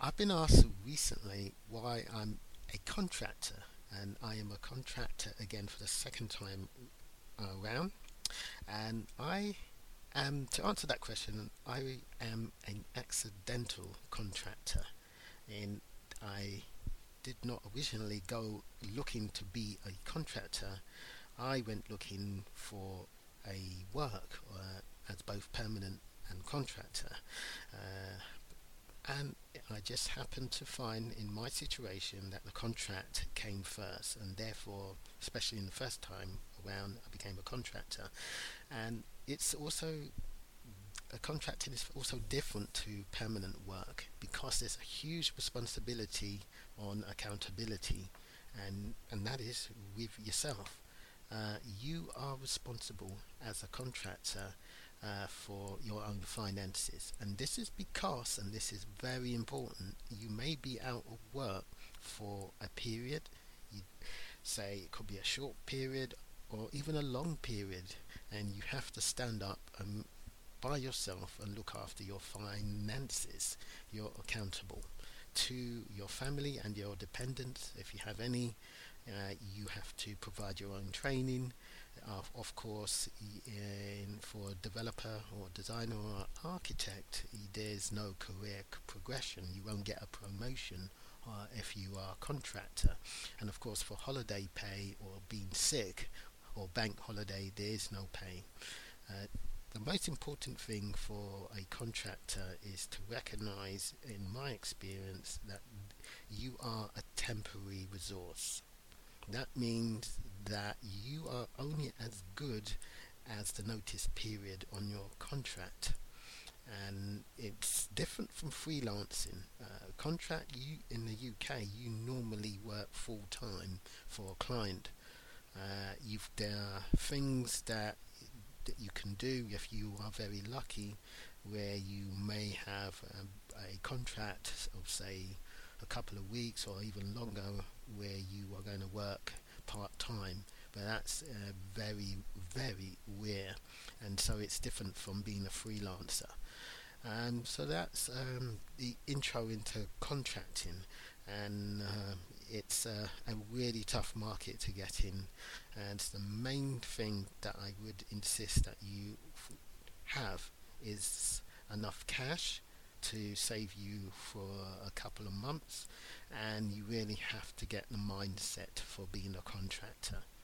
I've been asked recently why I'm a contractor, and I am a contractor again for the second time around. And I am, to answer that question, I am an accidental contractor, and I did not originally go looking to be a contractor. I went looking for a work as both permanent and contractor. Uh, And I just happened to find in my situation that the contract came first, and therefore, especially in the first time around, I became a contractor. And it's also a contracting is also different to permanent work because there's a huge responsibility on accountability, and that is with yourself. You are responsible as a contractor for your own finances. And this is because, and this is very important, you may be out of work for a period. You say it could be a short period or even a long period, and you have to stand up and by yourself and look after your finances. You're accountable to your family and your dependents if you have any. You have to provide your own training. Of course, for a developer or designer or architect, there's no career progression. You won't get a promotion if you are a contractor. And of course, for holiday pay or being sick or bank holiday, there is no pay. Uh, the most important thing for a contractor is to recognize, in my experience, that you are a temporary resource. That means that you are only as good as the notice period on your contract. And it's different from freelancing. Contract you in the UK, you normally work full time for a client. There are things that you can do if you are very lucky, where you may have a contract of say a couple of weeks or even longer, where you are going to work part time. But that's very, very rare, and so it's different from being a freelancer. So that's the intro into contracting, and it's a really tough market to get in. And the main thing that I would insist that you have is enough cash to save you for a couple of months, and you really have to get the mindset for being a contractor.